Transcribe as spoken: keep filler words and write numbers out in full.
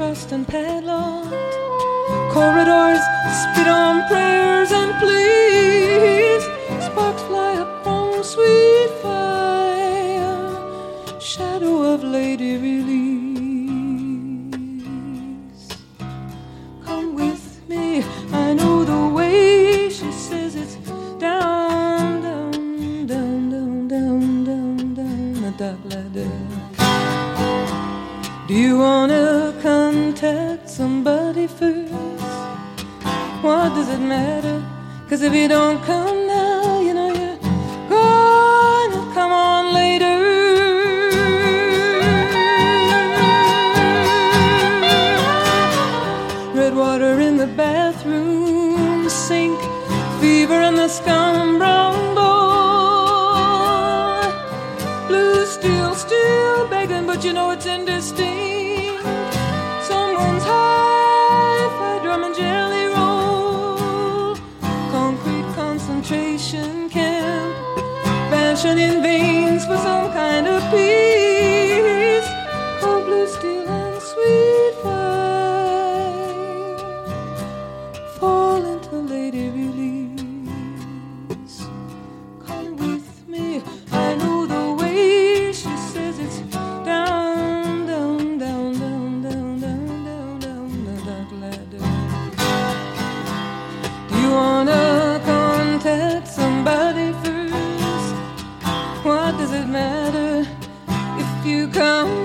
trussed and padlocked. Corridors spit on prayers and pleas. Sparks fly up from sweet fire, shadow of Lady Release. Come with me, I know the way. She says it's down, down, down, down, down, down, down the dark ladder. Do you wanna contact somebody first? What does it matter? 'Cause if you don't come now, you know you're gonna come on later. Red water in the bathroom sink, fever in the scum brown boy. Blue steel still begging, but you know it's indistinct. Someone's high-fi drum and jelly roll. Concrete concentration camp, bashing in veins for some kind of peace. Cold blue steel and sweet fire fall into Lady Release. Come with me, I know the way. She says it's down, down, down, down, down, down, down, down the dark ladder. Do you wanna contact somebody first? What does it matter if you come